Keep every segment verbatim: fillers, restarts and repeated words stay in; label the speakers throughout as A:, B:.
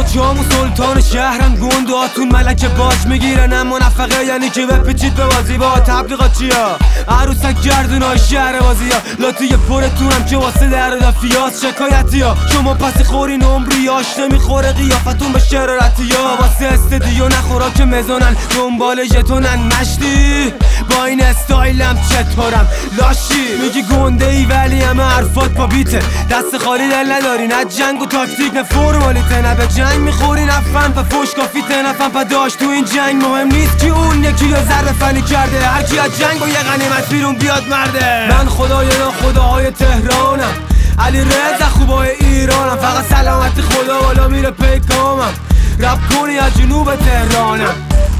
A: جامو سلطان شهرم، گندهاتون ملک باج میگیرن اما نفقه یعنی که بپیچید به بازی. با تبلیغات چیا عروسک گردونای شهر بازی ها، لاتی پرتونم که واسه در دفیاس شکایتی ها. شما پس خورین عمری آش نمیخوره قیافتون به شرارتی ها. واسه استدیو نخورا که مزانن دنبال ژتونن مشتی. با این استایلم چطورم لاشی میگی گنده ای ولی همه حرفات با بیته. دست خالی دل نداری نه جنگ و تاکتیک نه فرمالیته، نه به جنگ میخوری نه فن و فوش کافیته نه فن پداش. تو این جنگ مهم نیست که اون یکی یا ضربه فنی کرده، هر کی از جنگ و یه غنیمت بیرون بیاد مرده. من خدای نا خداهای تهرانم، علی رضا خوبای ایرانم، فقط سلامتی خدا بالا میره پیکامم. رپ کنی از جنوب تهرانم.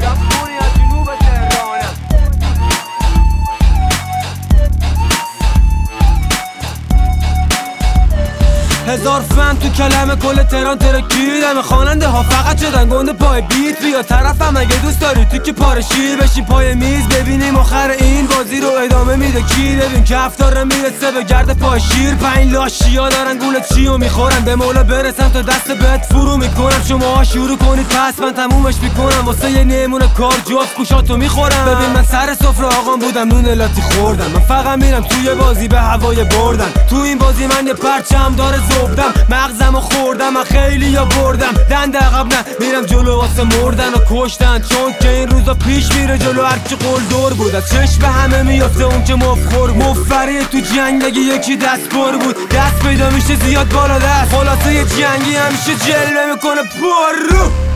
A: هزار فن تو کلمه کل تهران ترکیدم. خواننده ها فقط شدن گنده پای بیت. بیا طرفم اگه دوست داری تو که پاره شیر بشین پای میز ببینیم آخر این بازی رو ادامه میده کی. ببین کفتار میرسه به گرد پای شیر. پنج لاشیا دارن گول چیو میخورن، به مولا برسم تا دست بهت فرو میکنم. شما شروع کنید پس من تمومش میکنم. واسه یه نمونه کار جفت گوشاتو میخورم. ببین من سر سفره آقام بودم نون لاتی خوردم. من فقط میرم توی بازی به هوای بردن. تو این بازی من یه پرچم داره زبدم، مغزمو خوردم من خیلی یا بردم. دند عقب نه میرم جلو واسه مردن و کشتن، چون که این روزا پیش میره جلو هرچی قول دور بود. از چشم به همه میافته اون که مفخور مفری تو جنگ اگه یکی دست پر بود. دست پیدا میشه زیاد بالا دست، خلاصه یه جنگی همیشه جلوه میکنه پر رو.